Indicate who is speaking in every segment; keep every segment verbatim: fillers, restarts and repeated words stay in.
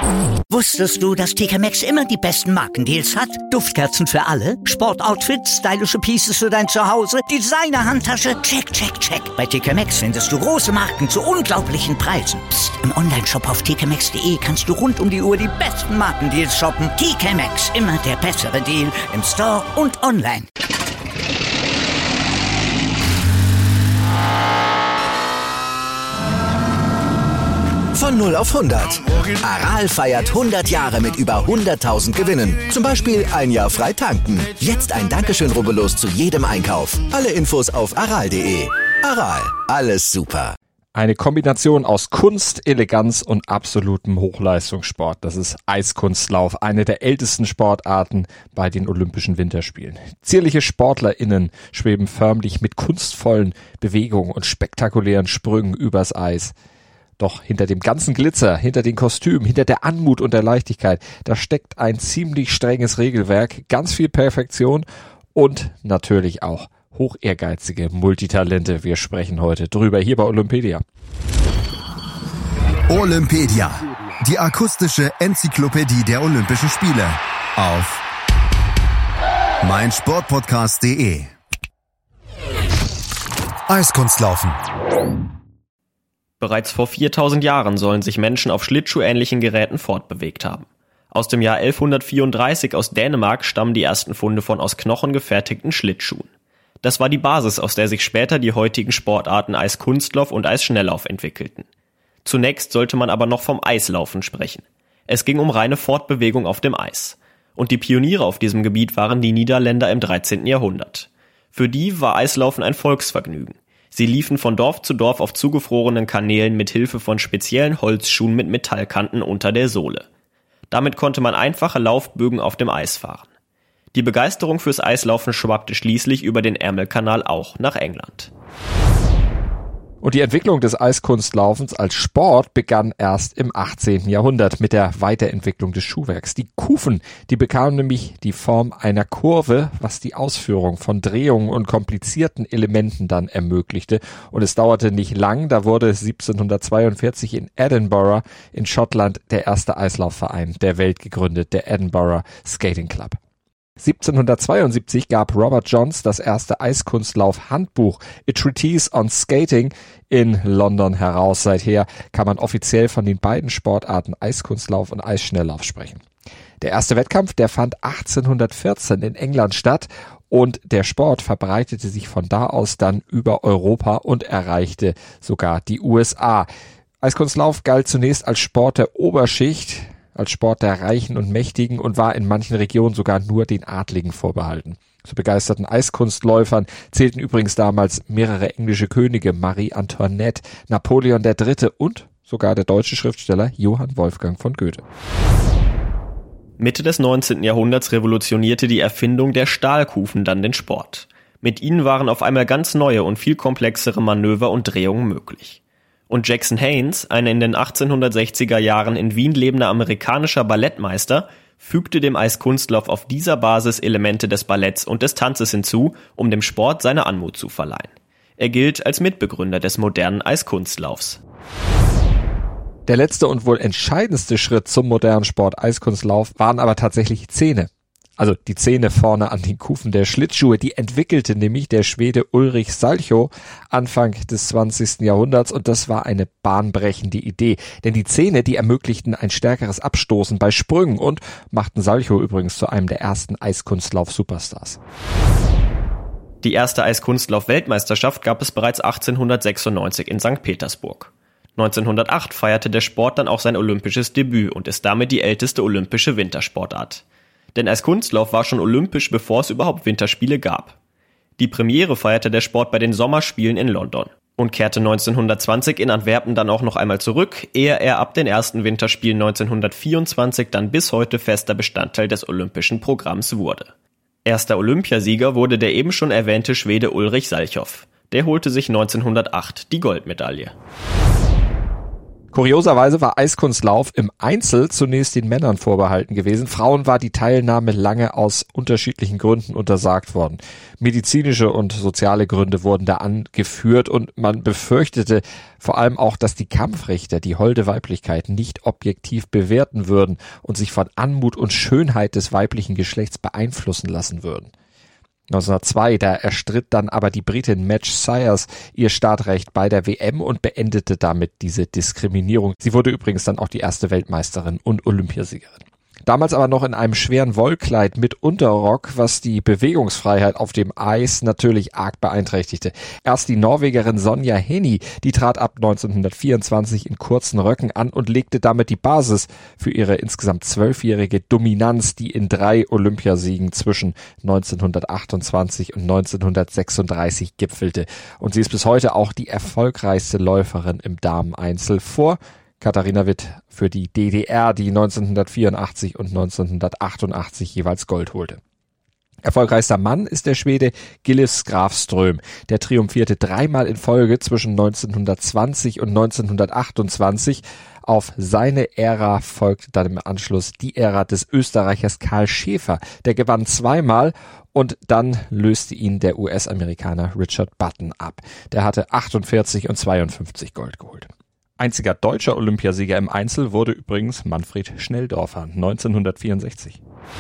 Speaker 1: Wusstest du, dass T K Maxx immer die besten Markendeals hat? Duftkerzen für alle, Sportoutfits, stylische Pieces für dein Zuhause, Designer-Handtasche, check, check, check. Bei T K Maxx findest du große Marken zu unglaublichen Preisen. Psst. Im Onlineshop auf t k maxx punkt d e kannst du rund um die Uhr die besten Markendeals shoppen. T K Maxx, immer der bessere Deal im Store und online.
Speaker 2: Von null auf hundert. Aral feiert hundert Jahre mit über hunderttausend Gewinnen. Zum Beispiel ein Jahr frei tanken. Jetzt ein Dankeschön, rubbellos zu jedem Einkauf. Alle Infos auf aral punkt de. Aral, alles super.
Speaker 3: Eine Kombination aus Kunst, Eleganz und absolutem Hochleistungssport. Das ist Eiskunstlauf, eine der ältesten Sportarten bei den Olympischen Winterspielen. Zierliche SportlerInnen schweben förmlich mit kunstvollen Bewegungen und spektakulären Sprüngen übers Eis. Doch hinter dem ganzen Glitzer, hinter den Kostümen, hinter der Anmut und der Leichtigkeit, da steckt ein ziemlich strenges Regelwerk, ganz viel Perfektion und natürlich auch hoch ehrgeizige Multitalente. Wir sprechen heute drüber hier bei Olympedia.
Speaker 4: Olympedia, die akustische Enzyklopädie der Olympischen Spiele auf meinsportpodcast punkt de. Eiskunstlaufen.
Speaker 5: Bereits vor viertausend Jahren sollen sich Menschen auf schlittschuhähnlichen Geräten fortbewegt haben. Aus dem Jahr elfhundertvierunddreißig aus Dänemark stammen die ersten Funde von aus Knochen gefertigten Schlittschuhen. Das war die Basis, aus der sich später die heutigen Sportarten Eiskunstlauf und Eisschnelllauf entwickelten. Zunächst sollte man aber noch vom Eislaufen sprechen. Es ging um reine Fortbewegung auf dem Eis. Und die Pioniere auf diesem Gebiet waren die Niederländer im dreizehnten Jahrhundert. Für die war Eislaufen ein Volksvergnügen. Sie liefen von Dorf zu Dorf auf zugefrorenen Kanälen mit Hilfe von speziellen Holzschuhen mit Metallkanten unter der Sohle. Damit konnte man einfache Laufbögen auf dem Eis fahren. Die Begeisterung fürs Eislaufen schwappte schließlich über den Ärmelkanal auch nach England.
Speaker 3: Und die Entwicklung des Eiskunstlaufens als Sport begann erst im achtzehnten Jahrhundert mit der Weiterentwicklung des Schuhwerks. Die Kufen, die bekamen nämlich die Form einer Kurve, was die Ausführung von Drehungen und komplizierten Elementen dann ermöglichte. Und es dauerte nicht lang, da wurde siebzehnhundertzweiundvierzig in Edinburgh in Schottland der erste Eislaufverein der Welt gegründet, der Edinburgh Skating Club. siebzehnhundertzweiundsiebzig gab Robert Johns das erste Eiskunstlauf-Handbuch A Treatise on Skating in London heraus. Seither kann man offiziell von den beiden Sportarten Eiskunstlauf und Eisschnelllauf sprechen. Der erste Wettkampf, der fand achtzehnhundertvierzehn in England statt und der Sport verbreitete sich von da aus dann über Europa und erreichte sogar die U S A. Eiskunstlauf galt zunächst als Sport der Oberschicht, als Sport der Reichen und Mächtigen und war in manchen Regionen sogar nur den Adligen vorbehalten. Zu begeisterten Eiskunstläufern zählten übrigens damals mehrere englische Könige, Marie Antoinette, Napoleon der Dritte und sogar der deutsche Schriftsteller Johann Wolfgang von Goethe.
Speaker 5: Mitte des neunzehnten Jahrhunderts revolutionierte die Erfindung der Stahlkufen dann den Sport. Mit ihnen waren auf einmal ganz neue und viel komplexere Manöver und Drehungen möglich. Und Jackson Haynes, ein in den achtzehnhundertsechziger Jahren in Wien lebender amerikanischer Ballettmeister, fügte dem Eiskunstlauf auf dieser Basis Elemente des Balletts und des Tanzes hinzu, um dem Sport seine Anmut zu verleihen. Er gilt als Mitbegründer des modernen Eiskunstlaufs.
Speaker 3: Der letzte und wohl entscheidendste Schritt zum modernen Sport Eiskunstlauf waren aber tatsächlich Zähne. Also die Zähne vorne an den Kufen der Schlittschuhe, die entwickelte nämlich der Schwede Ulrich Salchow Anfang des zwanzigsten Jahrhunderts und das war eine bahnbrechende Idee. Denn die Zähne, die ermöglichten ein stärkeres Abstoßen bei Sprüngen und machten Salchow übrigens zu einem der ersten Eiskunstlauf-Superstars.
Speaker 5: Die erste Eiskunstlauf-Weltmeisterschaft gab es bereits achtzehnhundertsechsundneunzig in Sankt Petersburg. neunzehnhundertacht feierte der Sport dann auch sein olympisches Debüt und ist damit die älteste olympische Wintersportart. Denn Eiskunstlauf war schon olympisch, bevor es überhaupt Winterspiele gab. Die Premiere feierte der Sport bei den Sommerspielen in London und kehrte neunzehnhundertzwanzig in Antwerpen dann auch noch einmal zurück, ehe er ab den ersten Winterspielen neunzehnhundertvierundzwanzig dann bis heute fester Bestandteil des olympischen Programms wurde. Erster Olympiasieger wurde der eben schon erwähnte Schwede Ulrich Salchow. Der holte sich neunzehnhundertacht die Goldmedaille.
Speaker 3: Kurioserweise war Eiskunstlauf im Einzel zunächst den Männern vorbehalten gewesen. Frauen war die Teilnahme lange aus unterschiedlichen Gründen untersagt worden. Medizinische und soziale Gründe wurden da angeführt und man befürchtete vor allem auch, dass die Kampfrichter die holde Weiblichkeit nicht objektiv bewerten würden und sich von Anmut und Schönheit des weiblichen Geschlechts beeinflussen lassen würden. neunzehnhundertzwei, da erstritt dann aber die Britin Madge Syers ihr Startrecht bei der W M und beendete damit diese Diskriminierung. Sie wurde übrigens dann auch die erste Weltmeisterin und Olympiasiegerin. Damals aber noch in einem schweren Wollkleid mit Unterrock, was die Bewegungsfreiheit auf dem Eis natürlich arg beeinträchtigte. Erst die Norwegerin Sonja Henie, die trat ab neunzehnhundertvierundzwanzig in kurzen Röcken an und legte damit die Basis für ihre insgesamt zwölfjährige Dominanz, die in drei Olympiasiegen zwischen neunzehnhundertachtundzwanzig und neunzehnhundertsechsunddreißig gipfelte. Und sie ist bis heute auch die erfolgreichste Läuferin im Dameneinzel vor Katharina Witt für die D D R, die neunzehnhundertvierundachtzig und neunzehnhundertachtundachtzig jeweils Gold holte. Erfolgreichster Mann ist der Schwede Gillis Grafström. Der triumphierte dreimal in Folge zwischen neunzehnhundertzwanzig und neunzehnhundertachtundzwanzig. Auf seine Ära folgte dann im Anschluss die Ära des Österreichers Karl Schäfer. Der gewann zweimal und dann löste ihn der U S-Amerikaner Richard Button ab. Der hatte achtundvierzig und zweiundfünfzig Gold geholt. Einziger deutscher Olympiasieger im Einzel wurde übrigens Manfred Schnelldorfer, neunzehnhundertvierundsechzig.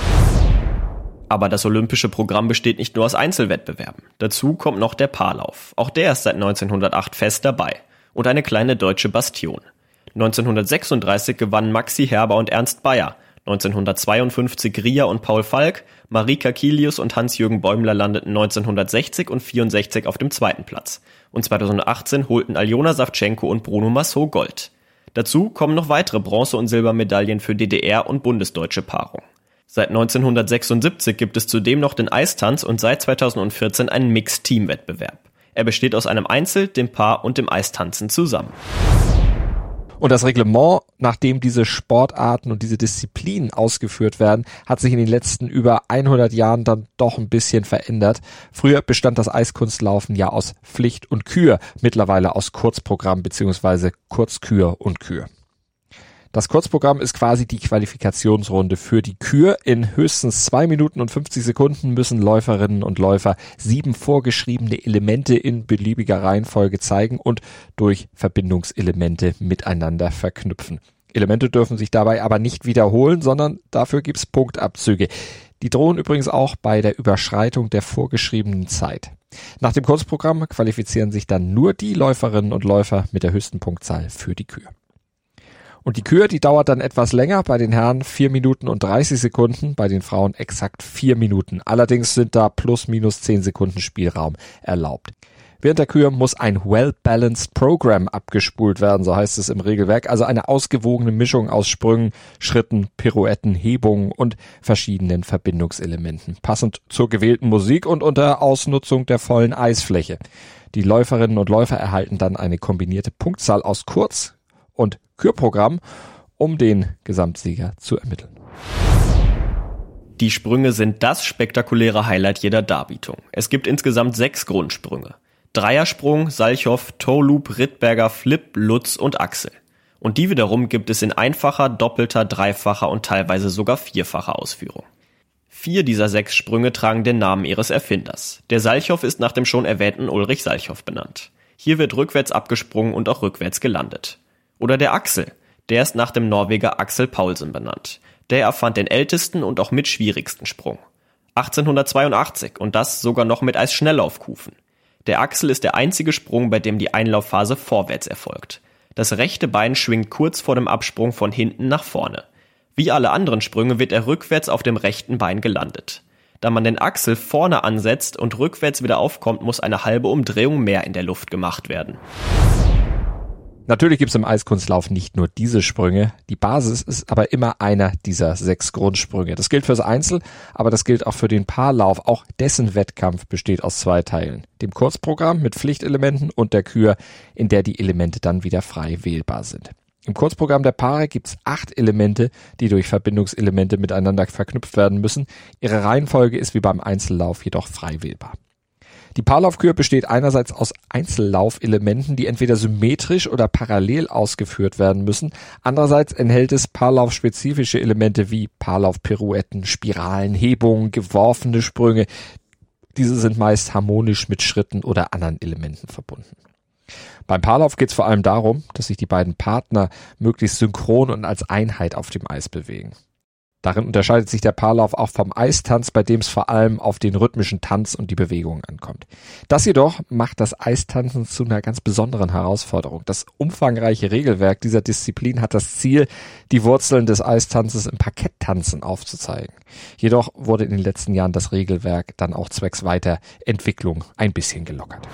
Speaker 5: Aber das olympische Programm besteht nicht nur aus Einzelwettbewerben. Dazu kommt noch der Paarlauf. Auch der ist seit neunzehnhundertacht fest dabei. Und eine kleine deutsche Bastion. neunzehnhundertsechsunddreißig gewannen Maxi Herber und Ernst Bayer. neunzehnhundertzweiundfünfzig Ria und Paul Falk, Marika Kilius und Hans-Jürgen Bäumler landeten neunzehnhundertsechzig und vierundsechzig auf dem zweiten Platz. Und zweitausendachtzehn holten Aljona Savchenko und Bruno Massot Gold. Dazu kommen noch weitere Bronze- und Silbermedaillen für D D R- und bundesdeutsche Paarung. Seit neunzehnhundertsechsundsiebzig gibt es zudem noch den Eistanz und seit zweitausendvierzehn einen Mixed-Team-Wettbewerb. Er besteht aus einem Einzel-, dem Paar- und dem Eistanzen zusammen.
Speaker 3: Und das Reglement, nachdem diese Sportarten und diese Disziplinen ausgeführt werden, hat sich in den letzten über hundert Jahren dann doch ein bisschen verändert. Früher bestand das Eiskunstlaufen ja aus Pflicht und Kür, mittlerweile aus Kurzprogramm bzw. Kurzkür und Kür. Das Kurzprogramm ist quasi die Qualifikationsrunde für die Kür. In höchstens zwei Minuten und fünfzig Sekunden müssen Läuferinnen und Läufer sieben vorgeschriebene Elemente in beliebiger Reihenfolge zeigen und durch Verbindungselemente miteinander verknüpfen. Elemente dürfen sich dabei aber nicht wiederholen, sondern dafür gibt's Punktabzüge. Die drohen übrigens auch bei der Überschreitung der vorgeschriebenen Zeit. Nach dem Kurzprogramm qualifizieren sich dann nur die Läuferinnen und Läufer mit der höchsten Punktzahl für die Kür. Und die Kür, die dauert dann etwas länger, bei den Herren vier Minuten und dreißig Sekunden, bei den Frauen exakt vier Minuten. Allerdings sind da plus minus zehn Sekunden Spielraum erlaubt. Während der Kür muss ein well-balanced Program abgespult werden, so heißt es im Regelwerk, also eine ausgewogene Mischung aus Sprüngen, Schritten, Pirouetten, Hebungen und verschiedenen Verbindungselementen, passend zur gewählten Musik und unter Ausnutzung der vollen Eisfläche. Die Läuferinnen und Läufer erhalten dann eine kombinierte Punktzahl aus Kurz- und Kürprogramm, um den Gesamtsieger zu ermitteln.
Speaker 5: Die Sprünge sind das spektakuläre Highlight jeder Darbietung. Es gibt insgesamt sechs Grundsprünge. Dreiersprung, Salchow, Toe-Loop, Rittberger, Flip, Lutz und Achsel. Und die wiederum gibt es in einfacher, doppelter, dreifacher und teilweise sogar vierfacher Ausführung. Vier dieser sechs Sprünge tragen den Namen ihres Erfinders. Der Salchow ist nach dem schon erwähnten Ulrich Salchow benannt. Hier wird rückwärts abgesprungen und auch rückwärts gelandet. Oder der Axel, der ist nach dem Norweger Axel Paulsen benannt. Der erfand den ältesten und auch mit schwierigsten Sprung. achtzehnhundertzweiundachtzig und das sogar noch mit Eisschnelllaufkufen. Der Axel ist der einzige Sprung, bei dem die Einlaufphase vorwärts erfolgt. Das rechte Bein schwingt kurz vor dem Absprung von hinten nach vorne. Wie alle anderen Sprünge wird er rückwärts auf dem rechten Bein gelandet. Da man den Axel vorne ansetzt und rückwärts wieder aufkommt, muss eine halbe Umdrehung mehr in der Luft gemacht werden.
Speaker 3: Natürlich gibt's im Eiskunstlauf nicht nur diese Sprünge. Die Basis ist aber immer einer dieser sechs Grundsprünge. Das gilt fürs Einzel, aber das gilt auch für den Paarlauf. Auch dessen Wettkampf besteht aus zwei Teilen. Dem Kurzprogramm mit Pflichtelementen und der Kür, in der die Elemente dann wieder frei wählbar sind. Im Kurzprogramm der Paare gibt's acht Elemente, die durch Verbindungselemente miteinander verknüpft werden müssen. Ihre Reihenfolge ist wie beim Einzellauf jedoch frei wählbar. Die Paarlaufkür besteht einerseits aus Einzellaufelementen, die entweder symmetrisch oder parallel ausgeführt werden müssen. Andererseits enthält es paarlaufspezifische Elemente wie Paarlaufpirouetten, Spiralen, Hebungen, geworfene Sprünge. Diese sind meist harmonisch mit Schritten oder anderen Elementen verbunden. Beim Paarlauf geht es vor allem darum, dass sich die beiden Partner möglichst synchron und als Einheit auf dem Eis bewegen. Darin unterscheidet sich der Paarlauf auch vom Eistanz, bei dem es vor allem auf den rhythmischen Tanz und die Bewegungen ankommt. Das jedoch macht das Eistanzen zu einer ganz besonderen Herausforderung. Das umfangreiche Regelwerk dieser Disziplin hat das Ziel, die Wurzeln des Eistanzes im Parketttanzen aufzuzeigen. Jedoch wurde in den letzten Jahren das Regelwerk dann auch zwecks Weiterentwicklung ein bisschen gelockert.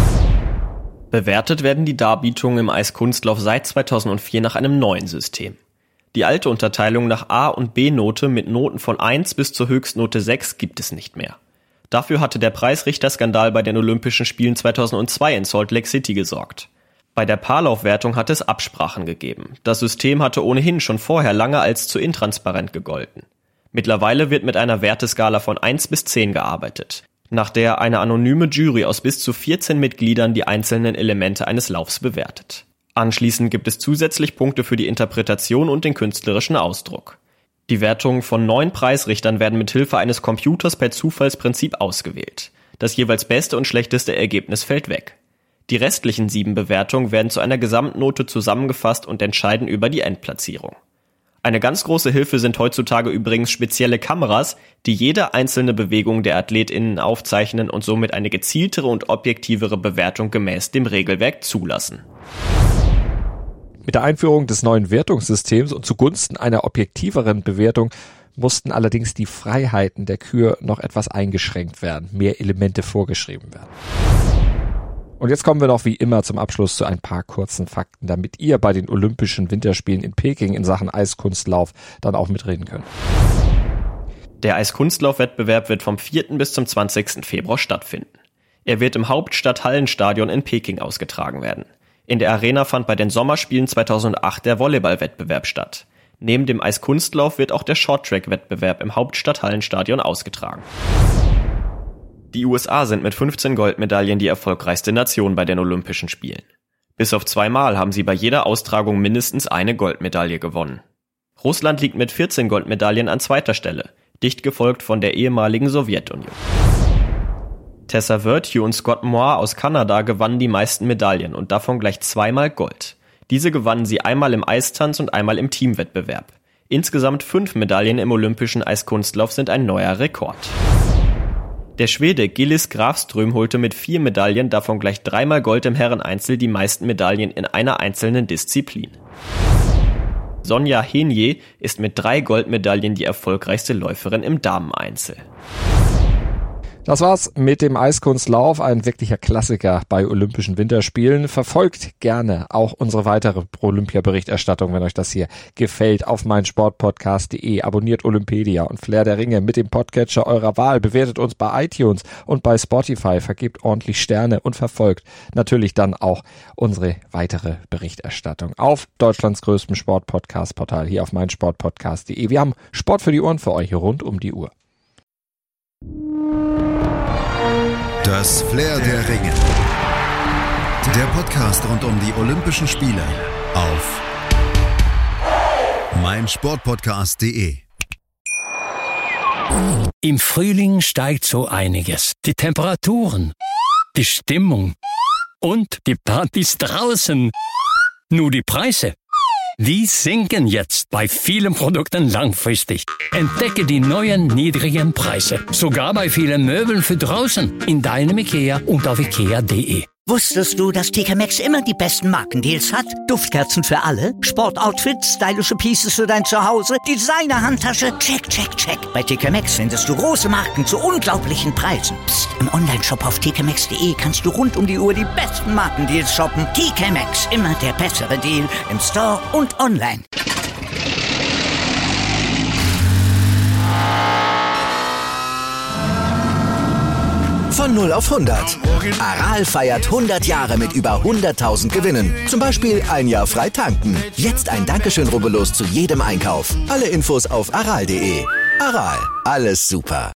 Speaker 5: Bewertet werden die Darbietungen im Eiskunstlauf seit zweitausendvier nach einem neuen System. Die alte Unterteilung nach A- und B-Note mit Noten von eins bis zur Höchstnote sechs gibt es nicht mehr. Dafür hatte der Preisrichterskandal bei den Olympischen Spielen zweitausendzwei in Salt Lake City gesorgt. Bei der Paarlaufwertung hat es Absprachen gegeben. Das System hatte ohnehin schon vorher lange als zu intransparent gegolten. Mittlerweile wird mit einer Werteskala von eins bis zehn gearbeitet, nach der eine anonyme Jury aus bis zu vierzehn Mitgliedern die einzelnen Elemente eines Laufs bewertet. Anschließend gibt es zusätzlich Punkte für die Interpretation und den künstlerischen Ausdruck. Die Wertungen von neun Preisrichtern werden mit Hilfe eines Computers per Zufallsprinzip ausgewählt. Das jeweils beste und schlechteste Ergebnis fällt weg. Die restlichen sieben Bewertungen werden zu einer Gesamtnote zusammengefasst und entscheiden über die Endplatzierung. Eine ganz große Hilfe sind heutzutage übrigens spezielle Kameras, die jede einzelne Bewegung der AthletInnen aufzeichnen und somit eine gezieltere und objektivere Bewertung gemäß dem Regelwerk zulassen.
Speaker 3: Mit der Einführung des neuen Wertungssystems und zugunsten einer objektiveren Bewertung mussten allerdings die Freiheiten der Kür noch etwas eingeschränkt werden, mehr Elemente vorgeschrieben werden. Und jetzt kommen wir noch wie immer zum Abschluss zu ein paar kurzen Fakten, damit ihr bei den Olympischen Winterspielen in Peking in Sachen Eiskunstlauf dann auch mitreden könnt.
Speaker 5: Der Eiskunstlaufwettbewerb wird vom vierten bis zum zwanzigsten Februar stattfinden. Er wird im Hauptstadthallenstadion in Peking ausgetragen werden. In der Arena fand bei den Sommerspielen zweitausendacht der Volleyballwettbewerb statt. Neben dem Eiskunstlauf wird auch der Shorttrack-Wettbewerb im Hauptstadthallenstadion ausgetragen. Die U S A sind mit fünfzehn Goldmedaillen die erfolgreichste Nation bei den Olympischen Spielen. Bis auf zweimal haben sie bei jeder Austragung mindestens eine Goldmedaille gewonnen. Russland liegt mit vierzehn Goldmedaillen an zweiter Stelle, dicht gefolgt von der ehemaligen Sowjetunion. Tessa Virtue und Scott Moir aus Kanada gewannen die meisten Medaillen und davon gleich zweimal Gold. Diese gewannen sie einmal im Eistanz und einmal im Teamwettbewerb. Insgesamt fünf Medaillen im olympischen Eiskunstlauf sind ein neuer Rekord. Der Schwede Gillis Grafström holte mit vier Medaillen, davon gleich dreimal Gold im Herreneinzel, die meisten Medaillen in einer einzelnen Disziplin. Sonja Henje ist mit drei Goldmedaillen die erfolgreichste Läuferin im Dameneinzel.
Speaker 3: Das war's mit dem Eiskunstlauf, ein wirklicher Klassiker bei Olympischen Winterspielen. Verfolgt gerne auch unsere weitere Olympia-Berichterstattung, wenn euch das hier gefällt, auf meinsportpodcast punkt de. Abonniert Olympedia und Flair der Ringe mit dem Podcatcher eurer Wahl. Bewertet uns bei iTunes und bei Spotify, vergebt ordentlich Sterne und verfolgt natürlich dann auch unsere weitere Berichterstattung auf Deutschlands größtem Sportpodcast-Portal hier auf meinsportpodcast punkt de. Wir haben Sport für die Ohren für euch rund um die Uhr.
Speaker 4: Das Flair der Ringe. Der Podcast rund um die Olympischen Spiele auf meinsportpodcast punkt de.
Speaker 6: Im Frühling steigt so einiges. Die Temperaturen, die Stimmung und die Partys draußen. Nur die Preise, die sinken jetzt bei vielen Produkten langfristig. Entdecke die neuen niedrigen Preise. Sogar bei vielen Möbeln für draußen. In deinem IKEA und auf ikea punkt de.
Speaker 1: Wusstest du, dass T K Maxx immer die besten Markendeals hat? Duftkerzen für alle, Sportoutfits, stylische Pieces für dein Zuhause, Designer-Handtasche, check, check, check. Bei T K Maxx findest du große Marken zu unglaublichen Preisen. Psst. Im Onlineshop auf t k maxx punkt de kannst du rund um die Uhr die besten Markendeals shoppen. T K Maxx, immer der bessere Deal im Store und online.
Speaker 2: Von null auf hundert. Aral feiert hundert Jahre mit über hunderttausend Gewinnen. Zum Beispiel ein Jahr frei tanken. Jetzt ein Dankeschön, rubbellos zu jedem Einkauf. Alle Infos auf aral punkt de. Aral, alles super.